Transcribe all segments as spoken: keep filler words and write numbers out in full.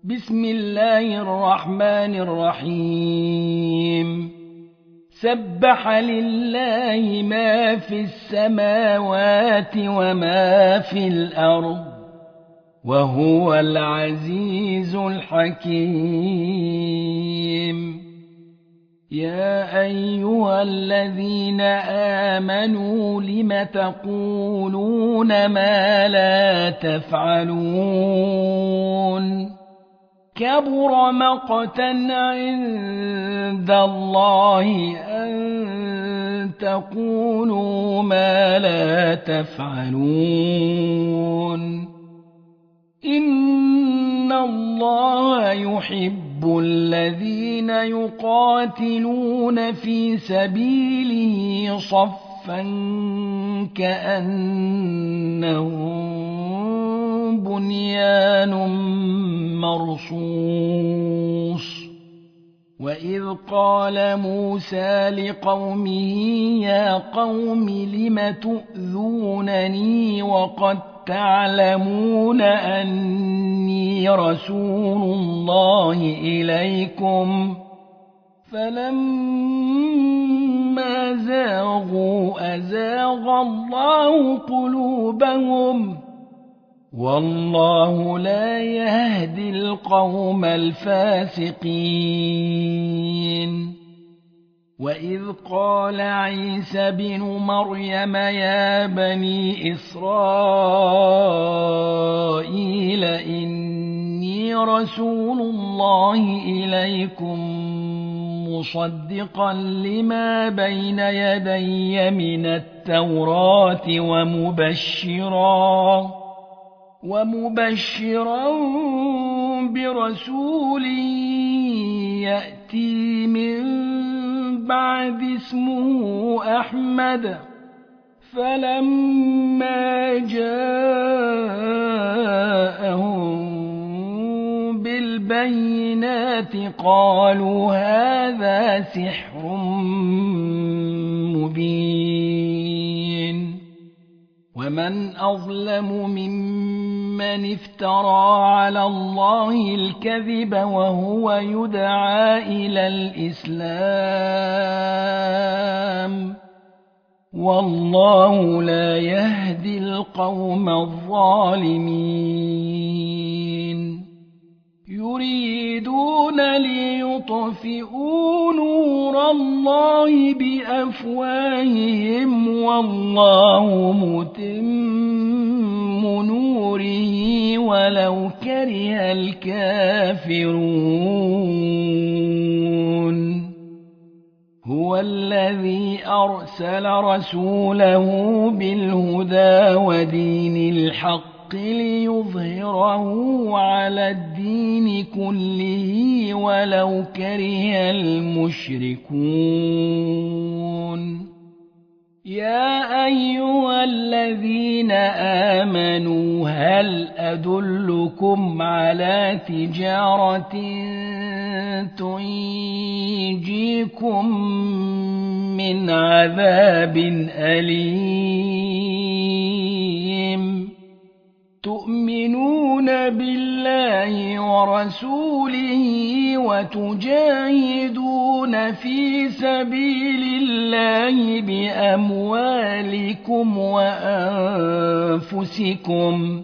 بسم الله الرحمن الرحيم سبح لله ما في السماوات وما في الأرض وهو العزيز الحكيم يا أيها الذين آمنوا لم تقولون ما لا تفعلون كبر مقتا عند الله أن تقولوا ما لا تفعلون إن الله يحب الذين يقاتلون في سبيله صفا كأنهم بنيان مرصوص وإذ قال موسى لقومه يا قوم لم تؤذونني وقد تعلمون أني رسول الله إليكم فلما زاغوا أزاغ الله قلوبهم والله لا يهدي القوم الفاسقين وإذ قال عيسى بن مريم يا بني إسرائيل إني رسول الله إليكم مصدقا لما بين يدي من التوراة ومبشرا ومبشرا برسول يأتي من بعد اسمه أحمد فلما جاءهم بالبينات قالوا هذا سحر مبين ومن أظلم ممن افترى على الله الكذب وهو يدعى إلى الإسلام والله لا يهدي القوم الظالمين يريدون ليطفئوا نور الله بأفواههم والله متم نوره ولو كره الكافرون هو الذي أرسل رسوله بالهدى ودين الحق ليظهره على الدين كله ولو كره المشركون يا أيها الذين آمنوا هل أدلكم على تجارة تنجيكم من عذاب أليم تؤمنون بالله ورسوله وتجاهدون في سبيل الله بأموالكم وأنفسكم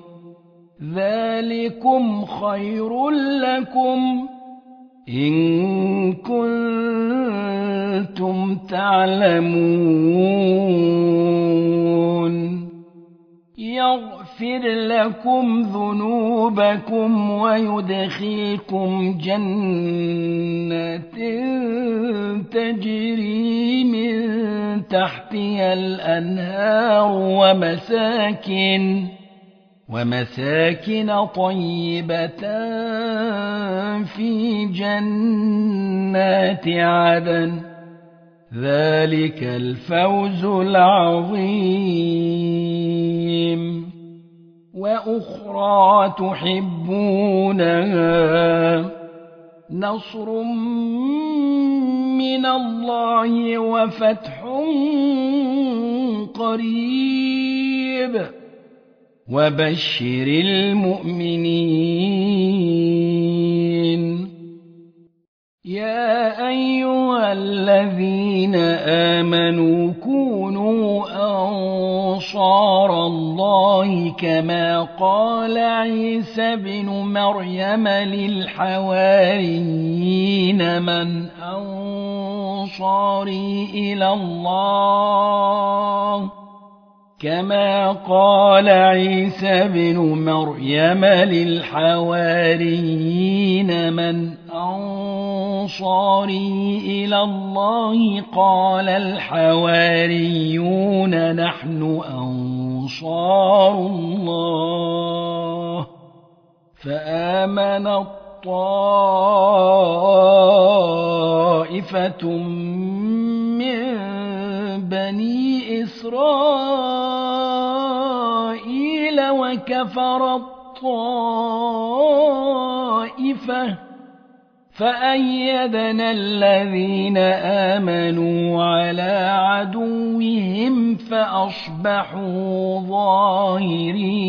ذلكم خير لكم إن كنتم تعلمون يغفر لكم ذنوبكم ويدخلكم جنات تجري من تحتها الأنهار ومساكن ومساكن طيبة في جنات عدن ذلك الفوز العظيم وأخرى تحبونها نصر من الله وفتح قريب وبشر المؤمنين الذين آمنوا كونوا أنصار الله كما قال عيسى بن مريم للحواريين من أنصاري إلى الله كما قال عيسى بن مريم للحواريين من أنصاري إلى الله قال الحواريون نحن أنصار الله فآمن الطائفة من بني إسرائيل وكفر الطائفة فأيدنا الذين آمنوا على عدوهم فأصبحوا ظاهرين